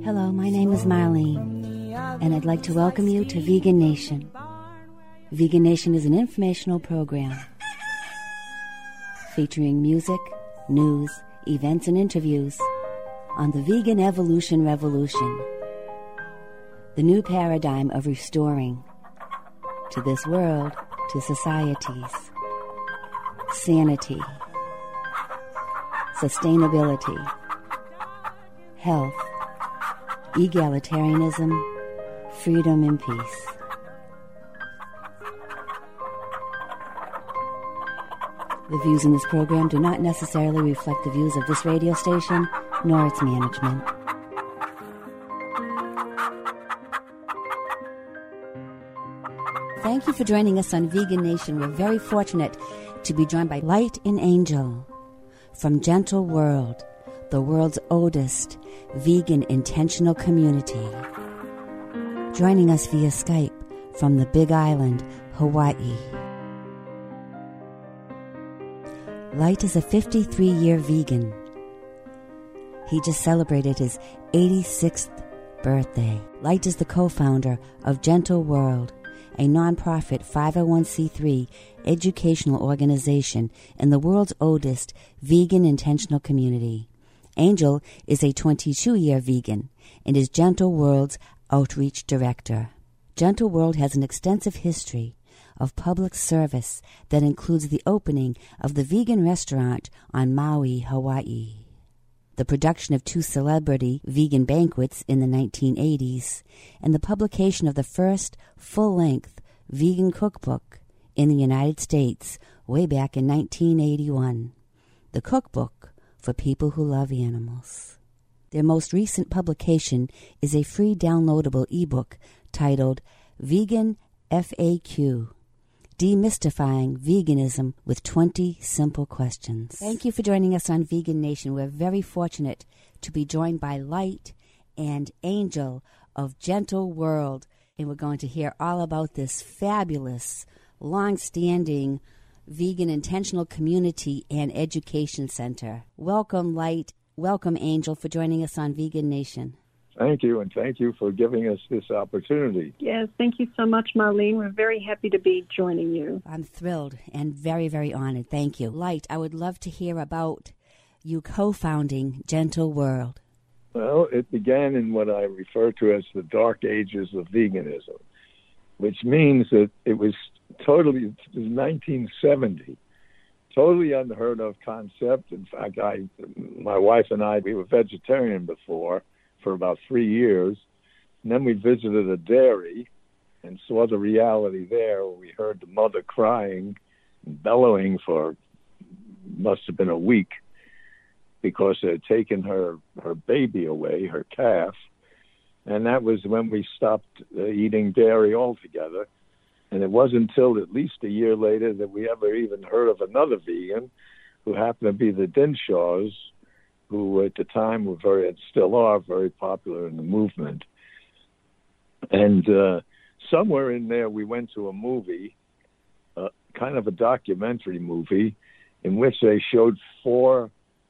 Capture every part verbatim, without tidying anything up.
Hello, my name is Marlene, and I'd like to welcome you to Vegan Nation. Vegan Nation is an informational program featuring music, news, events, and interviews on the vegan evolution revolution, the new paradigm of restoring to this world, to societies, sanity, sustainability, health, egalitarianism, freedom, and peace. The views in this program do not necessarily reflect the views of this radio station, nor its management. Thank you for joining us on Vegan Nation. We're very fortunate to be joined by Light and Angel from Gentle World, the world's oldest vegan intentional community. Joining us via Skype from the Big Island, Hawaii. Light is a fifty-three-year vegan. He just celebrated his eighty-sixth birthday. Light is the co-founder of Gentle World, a nonprofit five oh one c three educational organization in the world's oldest vegan intentional community. Angel is a twenty-two-year vegan and is Gentle World's outreach director. Gentle World has an extensive history of public service that includes the opening of the vegan restaurant on Maui, Hawaii, the production of two celebrity vegan banquets in the nineteen eighties, and the publication of the first full-length vegan cookbook in the United States way back in nineteen eighty-one, the Cookbook for People Who Love Animals. Their most recent publication is a free downloadable ebook titled Vegan F A Q, Demystifying Veganism with twenty Simple Questions. Thank you for joining us on Vegan Nation. We're very fortunate to be joined by Light and Angel of Gentle World, and we're going to hear all about this fabulous, long-standing vegan intentional community and education center. Welcome, Light. Welcome, Angel, for joining us on Vegan Nation. Thank you, and thank you for giving us this opportunity. Yes, thank you so much, Marlene. We're very happy to be joining you. I'm thrilled and very, very honored. Thank you. Light, I would love to hear about you co-founding Gentle World. Well, it began in what I refer to as the dark ages of veganism, which means that it was totally, it was nineteen seventy, totally unheard of concept. In fact, I, my wife and I, we were vegetarian before, for about three years. And then we visited a dairy and saw the reality there. We heard the mother crying and bellowing for, must have been a week, because they had taken her, her baby away, her calf. And that was when we stopped uh, eating dairy altogether. And it wasn't until at least a year later that we ever even heard of another vegan, who happened to be the Dinshaws, who at the time were very, and still are, very popular in the movement. And uh, somewhere in there we went to a movie, uh, kind of a documentary movie, in which they showed four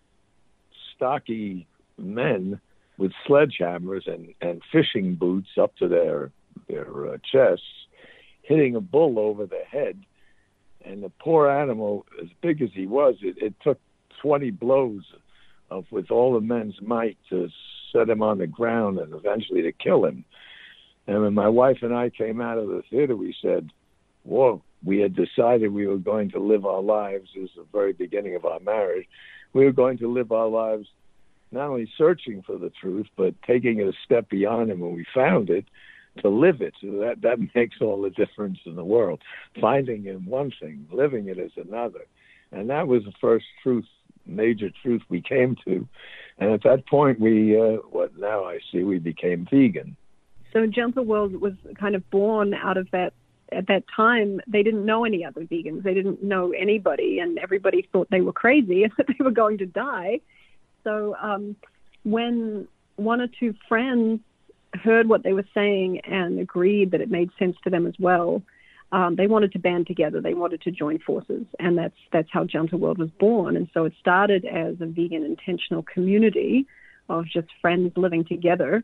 stocky men with sledgehammers and, and fishing boots up to their, their uh, chests, hitting a bull over the head. And the poor animal, as big as he was, it, it took twenty blows of with all the men's might to set him on the ground and eventually to kill him. And when my wife and I came out of the theater, we said, whoa, we had decided we were going to live our lives, as the very beginning of our marriage, we were going to live our lives not only searching for the truth, but taking it a step beyond it when we found it, to live it. So that, that makes all the difference in the world. Finding it one thing, living it is another. And that was the first truth, major truth we came to. And at that point, we, uh, what now I see, we became vegan. So Gentle World was kind of born out of that. At that time, they didn't know any other vegans. They didn't know anybody, and everybody thought they were crazy and that they were going to die. So um, when one or two friends heard what they were saying and agreed that it made sense to them as well, um, they wanted to band together. They wanted to join forces, and that's that's how Gentle World was born. And so it started as a vegan intentional community of just friends living together.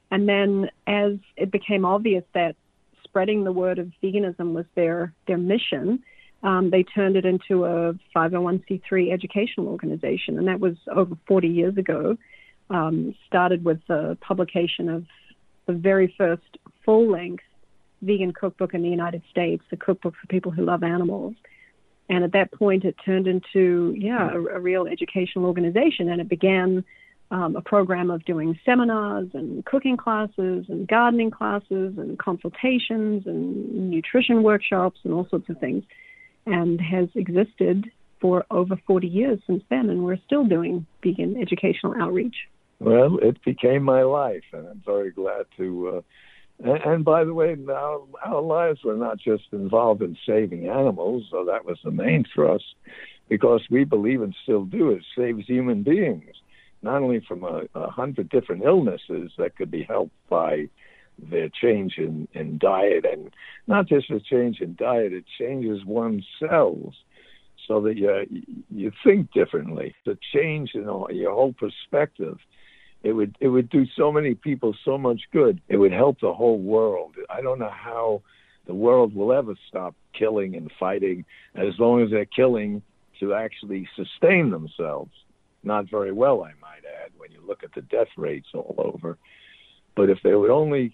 And then as it became obvious that spreading the word of veganism was their, their mission, um, they turned it into a five oh one c three educational organization. And that was over forty years ago. Um, started with the publication of the very first full-length vegan cookbook in the United States, the cookbook for people who love animals. And at that point, it turned into, yeah, a, a real educational organization. And it began um, a program of doing seminars and cooking classes and gardening classes and consultations and nutrition workshops and all sorts of things, and has existed for over forty years since then. And we're still doing vegan educational outreach. Well, it became my life, and I'm very glad to. Uh, and, and by the way, our, our lives were not just involved in saving animals, though that was the main thrust, because we believe and still do it saves human beings, not only from a, a hundred different illnesses that could be helped by the change in, in diet, and not just a change in diet, it changes one's cells so that you, you think differently. The change in all, your whole perspective. It would it would do so many people so much good. It would help the whole world. I don't know how the world will ever stop killing and fighting as long as they're killing to actually sustain themselves. Not very well, I might add, when you look at the death rates all over. But if they would only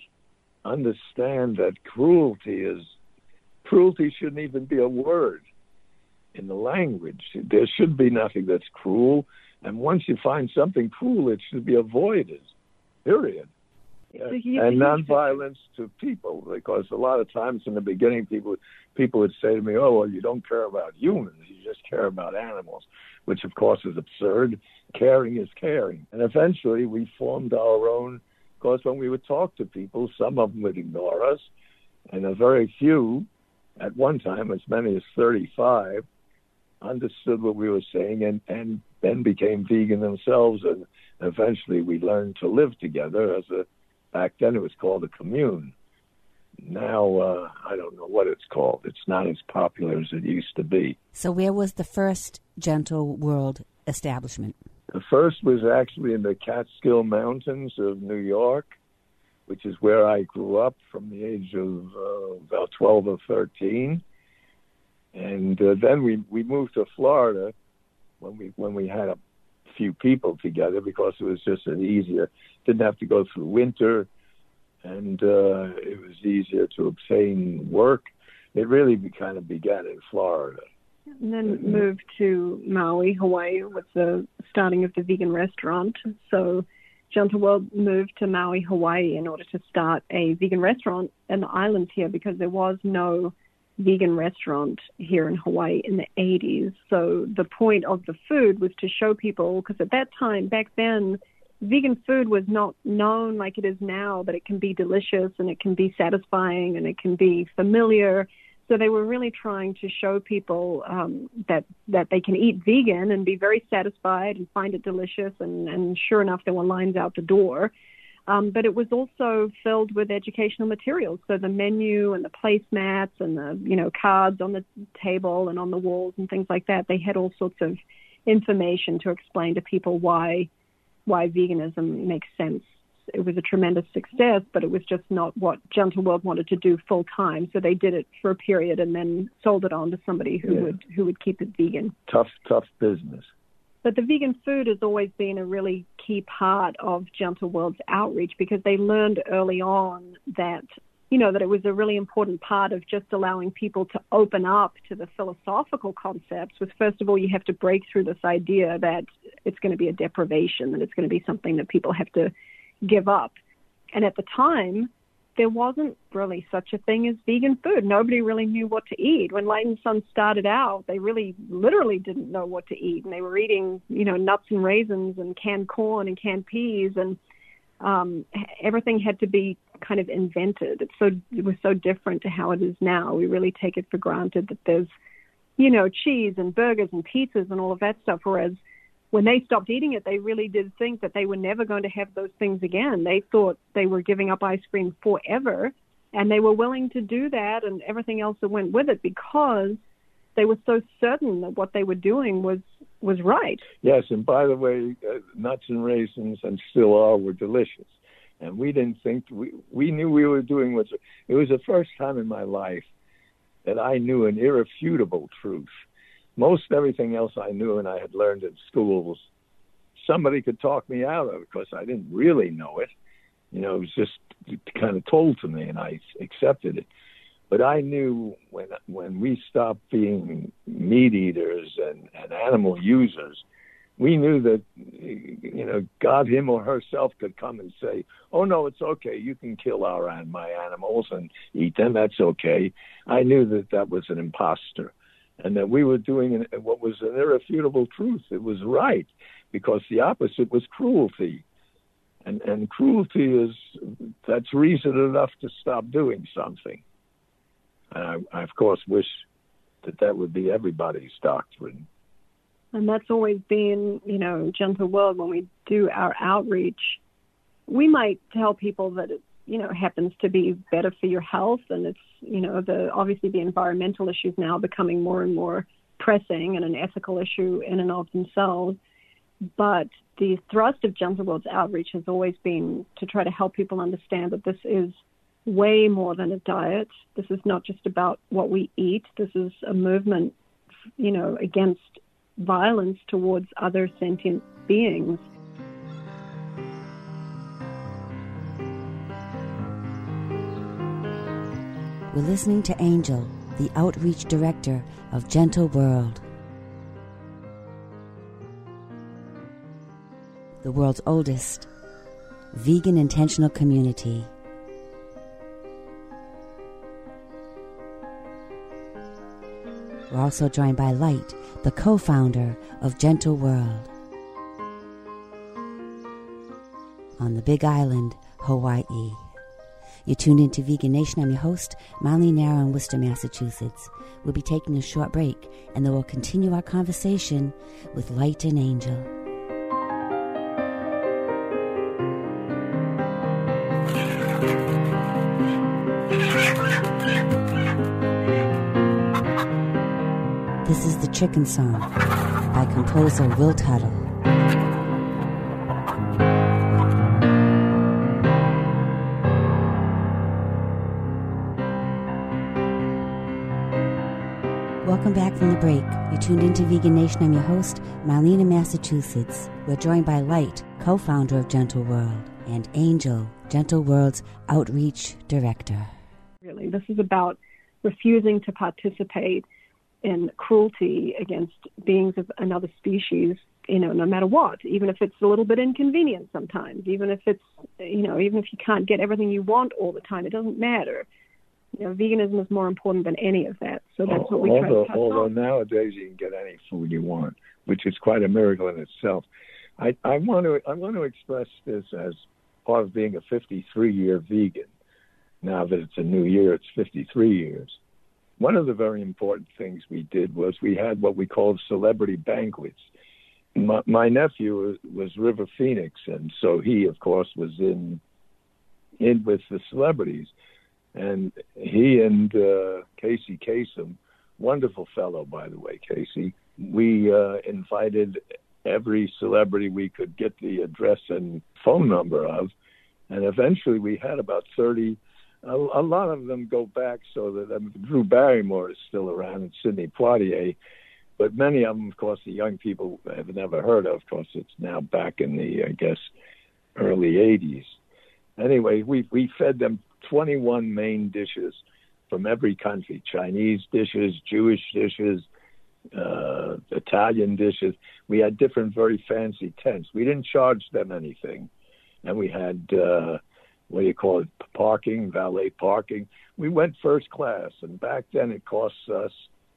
understand that cruelty is cruelty shouldn't even be a word in the language. There should be nothing that's cruel. And once you find something cruel, it should be avoided, period. Yeah. And nonviolence to people, because a lot of times in the beginning, people people would say to me, oh, well, you don't care about humans, you just care about animals, which, of course, is absurd. Caring is caring. And eventually we formed our own, because when we would talk to people, some of them would ignore us, and a very few, at one time, as many as thirty-five, understood what we were saying and, and then became vegan themselves, and eventually we learned to live together as a, back then it was called a commune. Now, uh, I don't know what it's called. It's not as popular as it used to be. So where was the first Gentle World establishment? The first was actually in the Catskill Mountains of New York, which is where I grew up from the age of uh, about twelve or thirteen. And uh, then we, we moved to Florida when we when we had a few people together, because it was just an easier, didn't have to go through winter, and uh, it was easier to obtain work. It really be, kind of began in Florida. And then mm-hmm. moved to Maui, Hawaii, with the starting of the vegan restaurant. So Gentle World moved to Maui, Hawaii in order to start a vegan restaurant in the islands here, because there was no vegan restaurant here in Hawaii in the eighties. So the point of the food was to show people, because at that time, back then, vegan food was not known like it is now, but it can be delicious and it can be satisfying and it can be familiar. So they were really trying to show people um, that that they can eat vegan and be very satisfied and find it delicious. And, and sure enough, there were lines out the door. Um, but it was also filled with educational materials. So the menu and the placemats and the, you know, cards on the table and on the walls and things like that, they had all sorts of information to explain to people why why veganism makes sense. It was a tremendous success, but it was just not what Gentle World wanted to do full time. So they did it for a period and then sold it on to somebody who yeah. would who would keep it vegan. Tough, tough business. But the vegan food has always been a really key part of Gentle World's outreach, because they learned early on that, you know, that it was a really important part of just allowing people to open up to the philosophical concepts. Was, first of all, you have to break through this idea that it's going to be a deprivation, that it's going to be something that people have to give up. And at the time, there wasn't really such a thing as vegan food. Nobody really knew what to eat. When Light and Son started out, they really literally didn't know what to eat. And they were eating, you know, nuts and raisins and canned corn and canned peas, and um, everything had to be kind of invented. It's so, it was so different to how it is now. We really take it for granted that there's, you know, cheese and burgers and pizzas and all of that stuff, whereas when they stopped eating it, they really did think that they were never going to have those things again. They thought they were giving up ice cream forever, and they were willing to do that and everything else that went with it, because they were so certain that what they were doing was, was right. Yes, and by the way, uh, nuts and raisins, and still are, were delicious. And we didn't think, we, we knew we were doing what's, it was the first time in my life that I knew an irrefutable truth. Most everything else I knew and I had learned in schools, somebody could talk me out of it because I didn't really know it. You know, it was just kind of told to me and I accepted it. But I knew when when we stopped being meat eaters and, and animal users, we knew that, you know, God, him or herself could come and say, oh, no, it's okay. You can kill our my animals and eat them. That's okay. I knew that that was an imposter and that we were doing an, what was an irrefutable truth. It was right because the opposite was cruelty. And, and cruelty is, that's reason enough to stop doing something. And I, I, of course, wish that that would be everybody's doctrine. And that's always been, you know, Gentle World, when we do our outreach, we might tell people that it, you know, happens to be better for your health. And it's, you know, the obviously the environmental issues now becoming more and more pressing and an ethical issue in and of themselves. But the thrust of Gentle World's outreach has always been to try to help people understand that this is way more than a diet. This is not just about what we eat. This is a movement, you know, against violence towards other sentient beings. We're listening to Angel, the outreach director of Gentle World, the world's oldest vegan intentional community. We're also joined by Light, the co-founder of Gentle World, on the Big Island, Hawaii. You're tuned into Vegan Nation. I'm your host, Marlene Nara in Worcester, Massachusetts. We'll be taking a short break, and then we'll continue our conversation with Light and Angel. This is The Chicken Song by composer Will Tuttle. Welcome back from the break. You're tuned into Vegan Nation. I'm your host, Marlene in Massachusetts. We're joined by Light, co-founder of Gentle World, and Angel, Gentle World's outreach director. Really, this is about refusing to participate in cruelty against beings of another species, you know, no matter what, even if it's a little bit inconvenient sometimes, even if it's, you know, even if you can't get everything you want all the time, it doesn't matter. You know, veganism is more important than any of that. So that's what we try although, to touch although on. nowadays you can get any food you want, which is quite a miracle in itself. I, I want to I want to express this as part of being a fifty-three year vegan. Now that it's a new year, it's fifty-three years. One of the very important things we did was we had what we called celebrity banquets. My, my nephew was, was River Phoenix, and so he, of course, was in in with the celebrities. And he and uh, Casey Kasem, wonderful fellow, by the way, Casey, we uh, invited every celebrity we could get the address and phone number of, and eventually we had about thirty. A, a lot of them go back, so that um, Drew Barrymore is still around, and Sidney Poitier, but many of them, of course, the young people have never heard of. Of course, it's now back in the, I guess, early eighties. Anyway, we we fed them twenty-one main dishes from every country: Chinese dishes, Jewish dishes, uh, Italian dishes. We had different, very fancy tents. We didn't charge them anything, and we had. Uh, what do you call it, parking, valet parking. We went first class, and back then it cost us,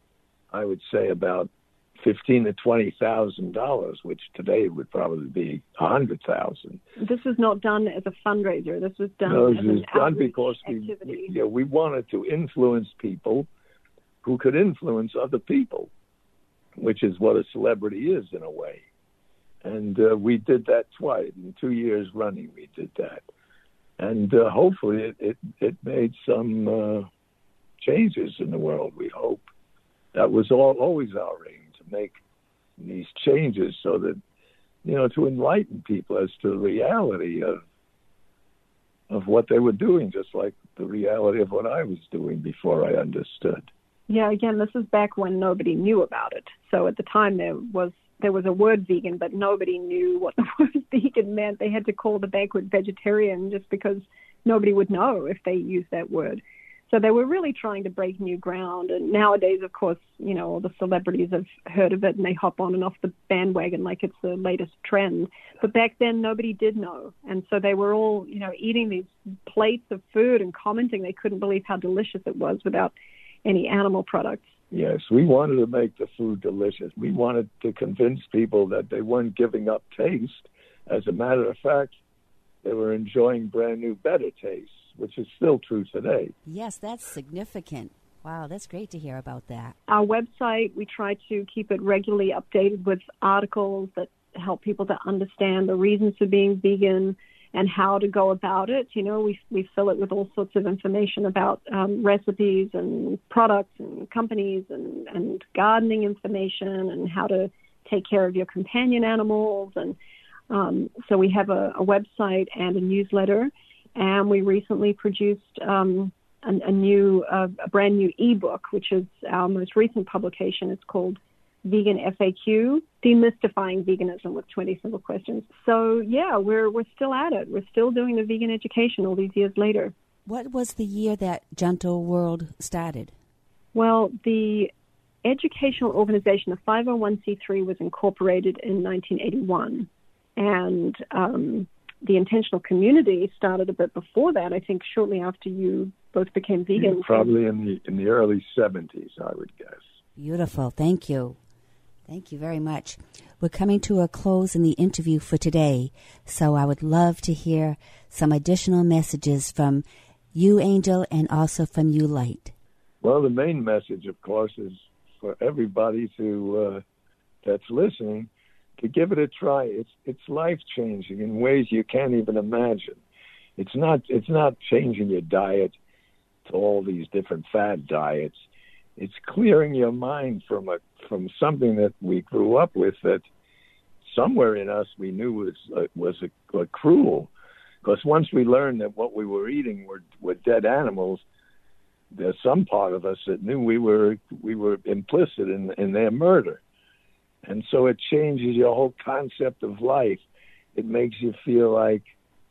I would say, about fifteen to twenty thousand dollars, which today would probably be a hundred thousand. This was not done as a fundraiser. This was done no, as this an was done outreach because we, activity. we, yeah, we wanted to influence people who could influence other people, which is what a celebrity is in a way. And uh, we did that twice. In two years running, we did that. And uh, hopefully it, it, it made some uh, changes in the world, we hope. That was all, always our aim, to make these changes so that, you know, to enlighten people as to the reality of of what they were doing, just like the reality of what I was doing before I understood. Yeah, again, this is back when nobody knew about it. So at the time there was there was a word vegan, but nobody knew what the word vegan meant. They had to call the banquet vegetarian just because nobody would know if they used that word. So they were really trying to break new ground. And nowadays, of course, you know, all the celebrities have heard of it and they hop on and off the bandwagon like it's the latest trend. But back then, nobody did know. And so they were all, you know, eating these plates of food and commenting they couldn't believe how delicious it was without any animal products. Yes, we wanted to make the food delicious. We wanted to convince people that they weren't giving up taste. As a matter of fact, they were enjoying brand new, better tastes, which is still true today. Yes, that's significant. Wow, that's great to hear about that. Our website, we try to keep it regularly updated with articles that help people to understand the reasons for being vegan and how to go about it. You know, we we fill it with all sorts of information about um, recipes and products and companies and, and gardening information and how to take care of your companion animals. And um, so we have a, a website and a newsletter. And we recently produced um, a, a new, uh, a brand new ebook, which is our most recent publication. It's called Vegan F A Q, Demystifying Veganism with twenty Simple Questions. So, yeah, we're we're still at it. We're still doing the vegan education all these years later. What was the year that Gentle World started? Well, the educational organization, the five oh one c three, was incorporated in nineteen eighty-one. And um, the intentional community started a bit before that, I think shortly after you both became vegan. Yeah, probably in the in the early seventies, I would guess. Beautiful. Thank you. Thank you very much. We're coming to a close in the interview for today, so I would love to hear some additional messages from you, Angel, and also from you, Light. Well, the main message, of course, is for everybody to uh, that's listening to give it a try. It's it's life-changing in ways you can't even imagine. It's not it's not changing your diet to all these different fad diets. It's clearing your mind from a from something that we grew up with that somewhere in us we knew was uh, was a, a cruel. Because once we learned that what we were eating were were dead animals, there's some part of us that knew we were we were implicit in in their murder. And so it changes your whole concept of life. It makes you feel like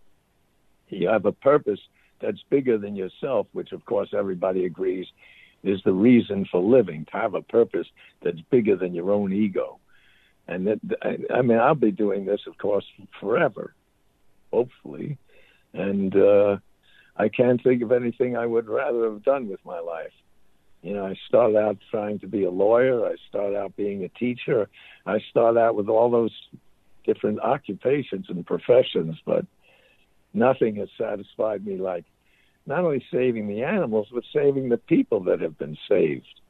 you have a purpose that's bigger than yourself, which, of course, everybody agrees is the reason for living, to have a purpose that's bigger than your own ego. And that, I mean, I'll be doing this, of course, forever, hopefully. And uh, I can't think of anything I would rather have done with my life. You know, I started out trying to be a lawyer. I started out being a teacher. I started out with all those different occupations and professions, but nothing has satisfied me like not only saving the animals, but saving the people that have been saved.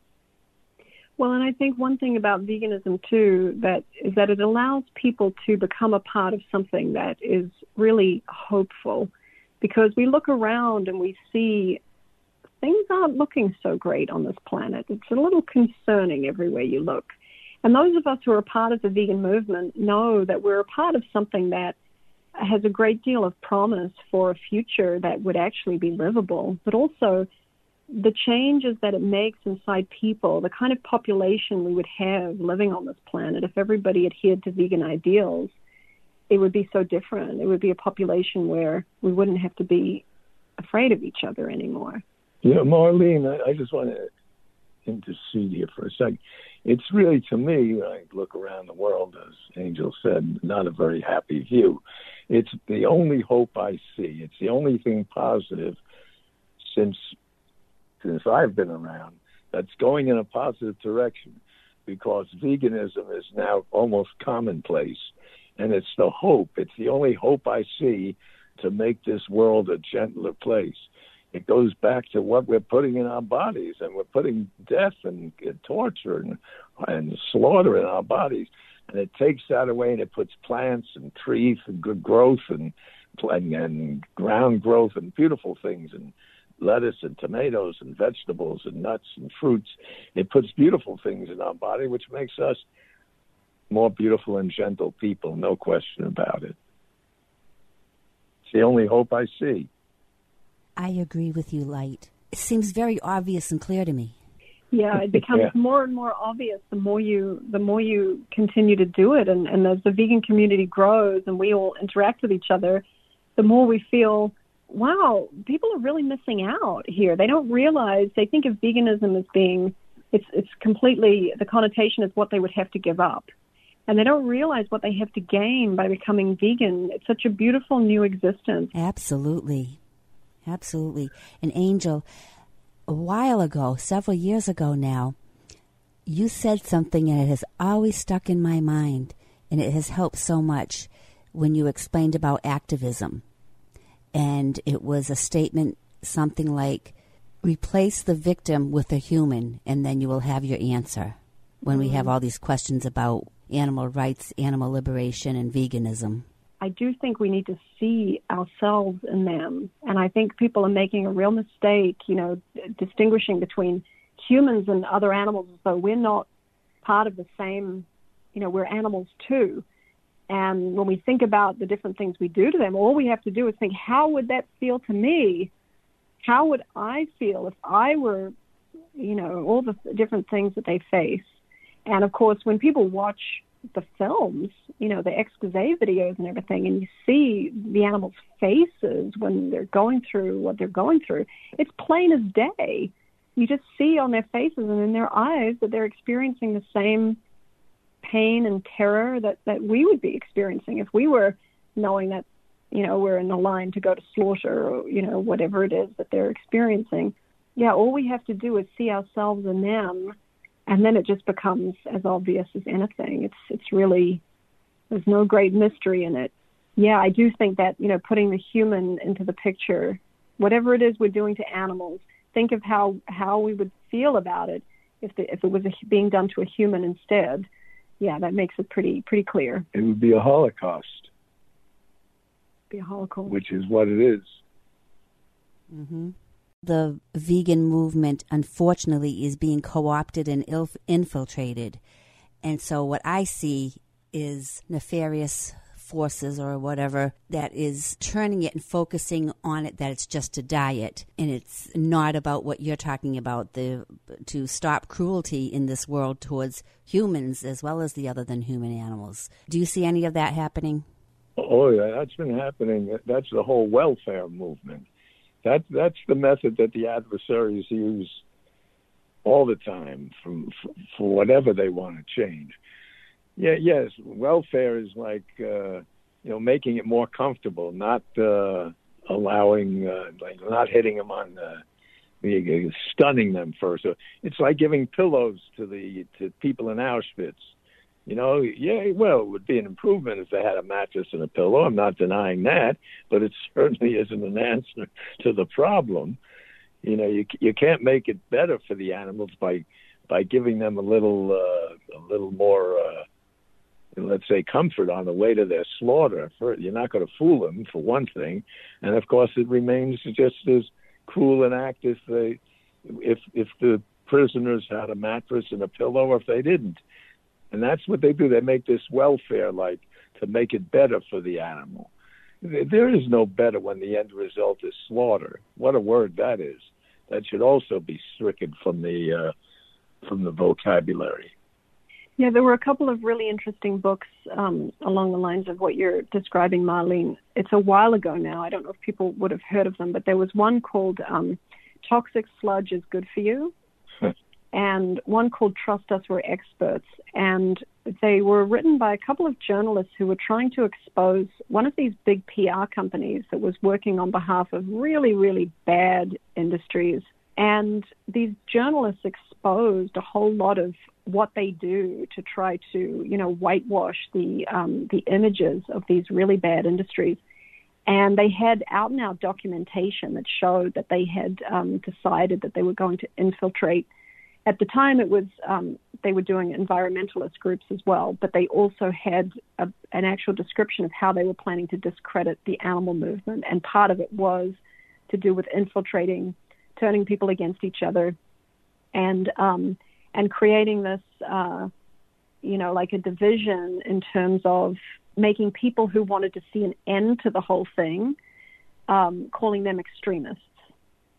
Well, and I think one thing about veganism, too, that is that it allows people to become a part of something that is really hopeful, because we look around and we see things aren't looking so great on this planet. It's a little concerning everywhere you look. And those of us who are a part of the vegan movement know that we're a part of something that has a great deal of promise for a future that would actually be livable, but also the changes that it makes inside people, the kind of population we would have living on this planet. If everybody adhered to vegan ideals, it would be so different. It would be a population where we wouldn't have to be afraid of each other anymore. You know, Marlene, I, I just want to intercede here for a second. It's really, to me, when I look around the world, as Angel said, not a very happy view. It's the only hope I see. It's the only thing positive since since I've been around that's going in a positive direction, because veganism is now almost commonplace. And it's the hope. It's the only hope I see to make this world a gentler place. It goes back to what we're putting in our bodies, and we're putting death and, and torture and, and slaughter in our bodies. And it takes that away, and it puts plants and trees and good growth and, and, and ground growth and beautiful things and lettuce and tomatoes and vegetables and nuts and fruits. It puts beautiful things in our body, which makes us more beautiful and gentle people, no question about it. It's the only hope I see. I agree with you, Light. It seems very obvious and clear to me. Yeah, it becomes yeah. more and more obvious the more you the more you continue to do it, and, and as the vegan community grows and we all interact with each other, the more we feel, wow, people are really missing out here. They don't realize, they think of veganism as being, it's it's completely, the connotation is what they would have to give up. And they don't realize what they have to gain by becoming vegan. It's such a beautiful new existence. Absolutely. Absolutely. And Angel, a while ago, several years ago now, you said something and it has always stuck in my mind, and it has helped so much when you explained about activism. And it was a statement, something like, replace the victim with a human, and then you will have your answer. When mm-hmm. we have all these questions about animal rights, animal liberation, and veganism. I do think we need to see ourselves in them. And I think people are making a real mistake, you know, distinguishing between humans and other animals as though we're not part of the same, you know, we're animals too. And when we think about the different things we do to them, all we have to do is think, how would that feel to me? How would I feel if I were, you know, all the different things that they face? And, of course, when people watch the films, you know, the expose videos and everything, and you see the animals' faces when they're going through what they're going through, it's plain as day. You just see on their faces and in their eyes that they're experiencing the same pain and terror that, that we would be experiencing if we were knowing that, you know, we're in a line to go to slaughter or, you know, whatever it is that they're experiencing. Yeah, all we have to do is see ourselves in them, and then it just becomes as obvious as anything. It's it's really, there's no great mystery in it. Yeah, I do think that, you know, putting the human into the picture, whatever it is we're doing to animals, think of how, how we would feel about it if the, if it was a, being done to a human instead. Yeah, that makes it pretty pretty clear. It would be a Holocaust. Be a Holocaust. Which is what it is. Mm-hmm. The vegan movement, unfortunately, is being co-opted and il- infiltrated. And so what I see is nefarious forces or whatever that is turning it and focusing on it that it's just a diet. And it's not about what you're talking about, the to stop cruelty in this world towards humans as well as the other than human animals. Do you see any of that happening? Oh, yeah, that's been happening. That's the whole welfare movement. That that's the method that the adversaries use all the time from, for whatever they want to change. Yeah, yes, welfare is like uh, you know, making it more comfortable, not uh, allowing, uh, like not hitting them on the, the stunning them first. So it's like giving pillows to the to people in Auschwitz. You know, yeah, well, it would be an improvement if they had a mattress and a pillow. I'm not denying that, but it certainly isn't an answer to the problem. You know, you you can't make it better for the animals by by giving them a little uh, a little more, uh, let's say, comfort on the way to their slaughter. You're not going to fool them, for one thing, and of course, it remains just as cruel an act if they if if the prisoners had a mattress and a pillow, or if they didn't. And that's what they do. They make this welfare like to make it better for the animal. There is no better when the end result is slaughter. What a word that is. That should also be stricken from the uh, from the vocabulary. Yeah, there were a couple of really interesting books um, along the lines of what you're describing, Marlene. It's a while ago now. I don't know if people would have heard of them, but there was one called um, Toxic Sludge is Good for You. And one called Trust Us, We're Experts. And they were written by a couple of journalists who were trying to expose one of these big P R companies that was working on behalf of really, really bad industries. And these journalists exposed a whole lot of what they do to try to, you know, whitewash the um, the images of these really bad industries. And they had out-and-out documentation that showed that they had um, decided that they were going to infiltrate. At the time, it was um, they were doing environmentalist groups as well, but they also had a, an actual description of how they were planning to discredit the animal movement, and part of it was to do with infiltrating, turning people against each other, and um, and creating this, uh, you know, like a division in terms of making people who wanted to see an end to the whole thing, um, calling them extremists.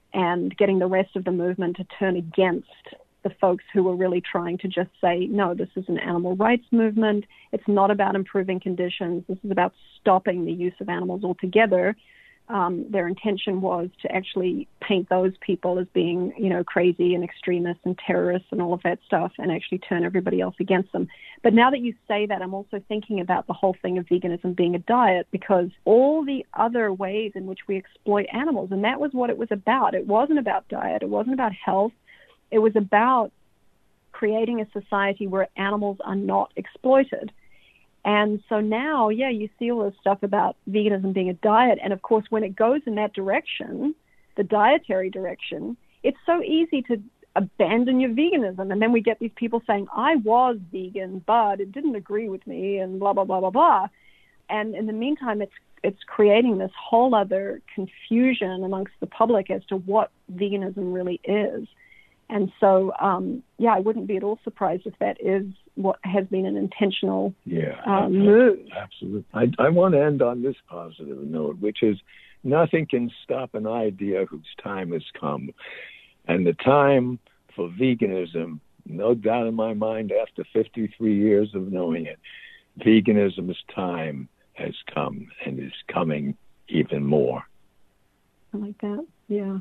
and getting the rest of the movement to turn against the folks who were really trying to just say, no, this is an animal rights movement. It's not about improving conditions. This is about stopping the use of animals altogether. Um, their intention was to actually paint those people as being, you know, crazy and extremists and terrorists and all of that stuff, and actually turn everybody else against them. But now that you say that, I'm also thinking about the whole thing of veganism being a diet, because all the other ways in which we exploit animals, and that was what it was about. It wasn't about diet. It wasn't about health. It was about creating a society where animals are not exploited. And so now, yeah, you see all this stuff about veganism being a diet. And, of course, when it goes in that direction, the dietary direction, it's so easy to abandon your veganism. And then we get these people saying, I was vegan, but it didn't agree with me, and blah, blah, blah, blah, blah. And in the meantime, it's it's creating this whole other confusion amongst the public as to what veganism really is. And so, um, yeah, I wouldn't be at all surprised if that is what has been an intentional yeah, uh, move. Absolutely. I, I want to end on this positive note, which is nothing can stop an idea whose time has come. And the time for veganism, no doubt in my mind, after fifty-three years of knowing it, veganism's time has come and is coming even more. I like that, yeah.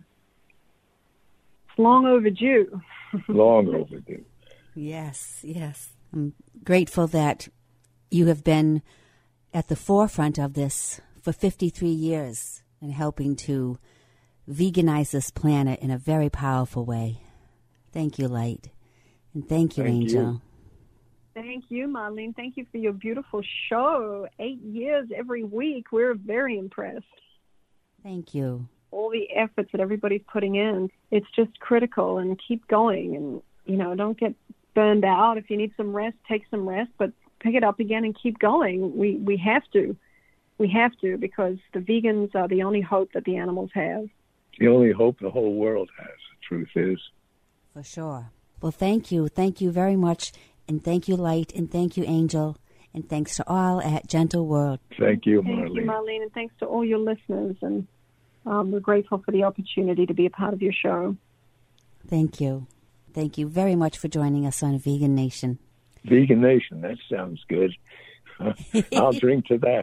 Long overdue. Long overdue. Yes, yes. I'm grateful that you have been at the forefront of this for fifty-three years and helping to veganize this planet in a very powerful way. Thank you, Light. And thank you, thank Angel. You. Thank you, Marlene. Thank you for your beautiful show. Eight years every week. We're very impressed. Thank you. All the efforts that everybody's putting in, it's just critical, and keep going, and, you know, don't get burned out. If you need some rest, take some rest, but pick it up again and keep going. We we have to. We have to, because the vegans are the only hope that the animals have. The only hope the whole world has, the truth is. For sure. Well, thank you. Thank you very much, and thank you, Light, and thank you, Angel, and thanks to all at Gentle World. Thank you, Marlene. Thank you, Marlene, and thanks to all your listeners, and Um, we're grateful for the opportunity to be a part of your show. Thank you. Thank you very much for joining us on Vegan Nation. Vegan Nation, that sounds good. I'll drink to that.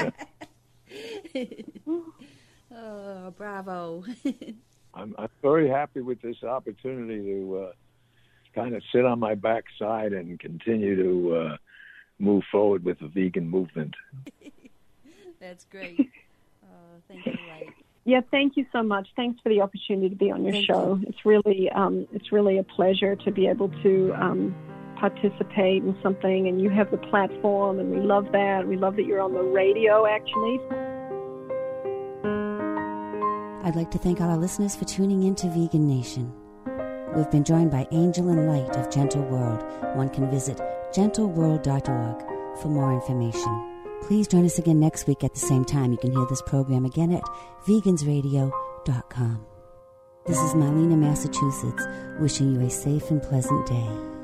Oh, bravo. I'm, I'm very happy with this opportunity to uh, kind of sit on my backside and continue to uh, move forward with the vegan movement. That's great. Oh, thank you, Light. Yeah, thank you so much. Thanks for the opportunity to be on your thank show. You. It's really, um, it's really a pleasure to be able to um, participate in something, and you have the platform, and we love that. We love that you're on the radio, actually. I'd like to thank all our listeners for tuning in to Vegan Nation. We've been joined by Angel and Light of Gentle World. One can visit gentle world dot org for more information. Please join us again next week at the same time. You can hear this program again at vegans radio dot com. This is Marlene, Massachusetts, wishing you a safe and pleasant day.